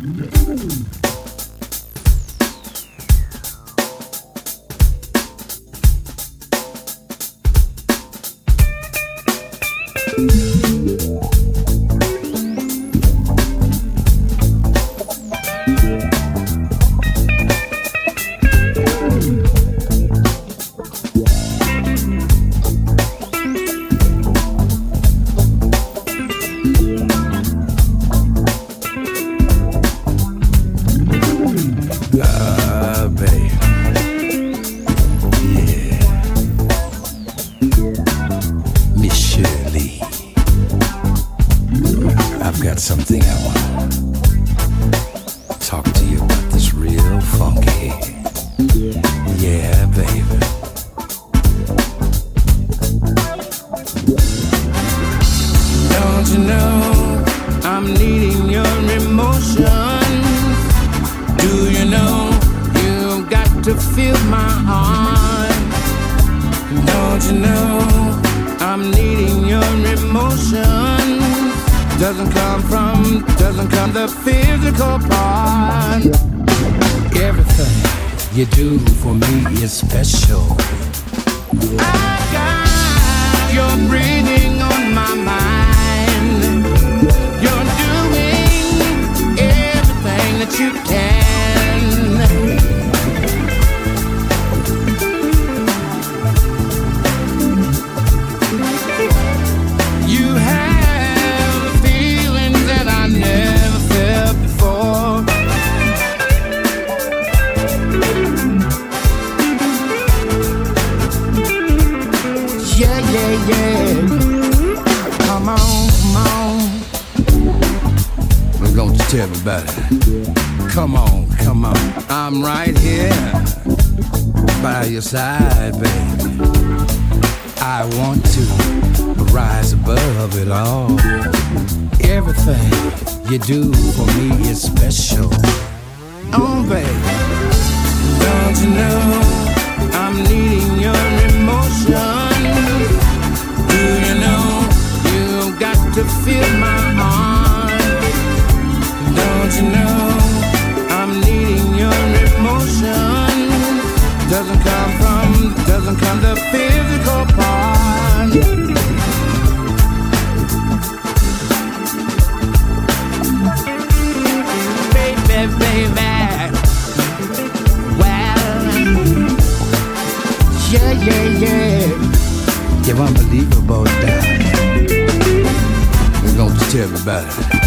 Something I want to talk to you about this real funky. Yeah, baby. Don't you know I'm needing your emotions? Do you know you've got to feel my heart? Don't you know I'm needing your emotions? Doesn't come the physical part. Everything you do for me is special. I got your breathing on my mind. You're doing everything that you can. You have yeah. Come on. We're going to tell me about it. Come on. I'm right here by your side, baby. I want to rise above it all. Everything you do for me is special. Oh, baby. Don't you know I'm needing your emotions? Do you know you've got to feel my heart? Don't you know I'm needing your emotion? Doesn't come the physical part. Baby. Well, yeah. You're unbelievable, darling. We're going to tell me about it.